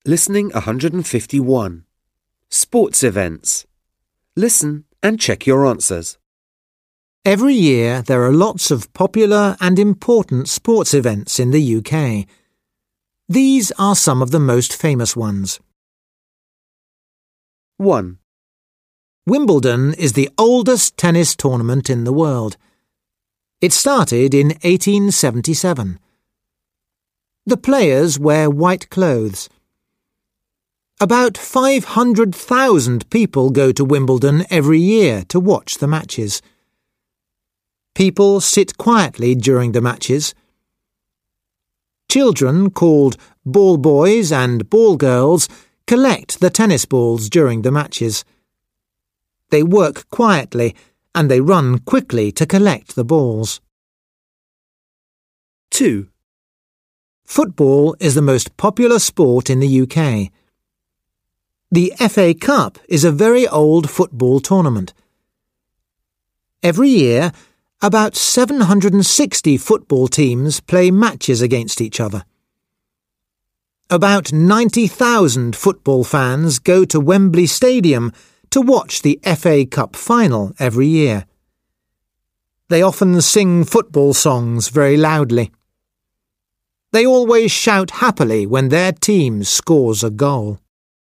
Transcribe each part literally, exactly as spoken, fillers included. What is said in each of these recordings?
Listening one hundred fifty-one. Sports events. Listen and check your answers. Every year there are lots of popular and important sports events in the U K. These are some of the most famous ones. one. Wimbledon is the oldest tennis tournament in the world. It started in eighteen seventy-seven. The players wear white clothes. About five hundred thousand people go to Wimbledon every year to watch the matches. People sit quietly during the matches. Children, called ball boys and ball girls, collect the tennis balls during the matches. They work quietly and they run quickly to collect the balls. two. Football is the most popular sport in the U K. The F A Cup is a very old football tournament. Every year, about seven hundred sixty football teams play matches against each other. About ninety thousand football fans go to Wembley Stadium to watch the F A Cup final every year. They often sing football songs very loudly. They always shout happily when their team scores a goal.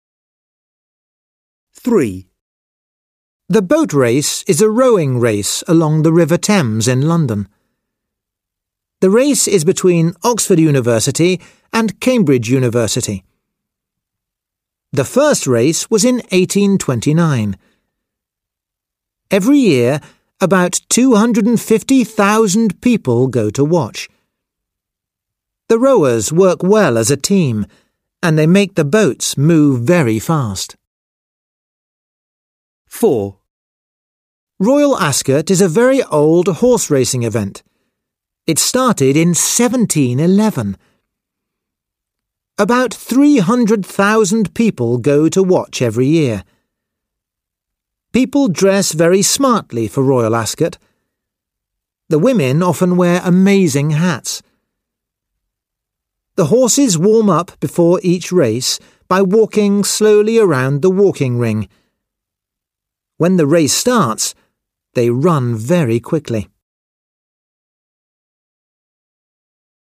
three. The boat race is a rowing race along the River Thames in London. The race is between Oxford University and Cambridge University. The first race was in eighteen twenty-nine. Every year, about two hundred fifty thousand people go to watch. The rowers work well as a team, and they make the boats move very fast. four. Royal Ascot is a very old horse racing event. It started in seventeen eleven. About three hundred thousand people go to watch every year. People dress very smartly for Royal Ascot. The women often wear amazing hats. The horses warm up before each race by walking slowly around the walking ring. When the race starts, they run very quickly.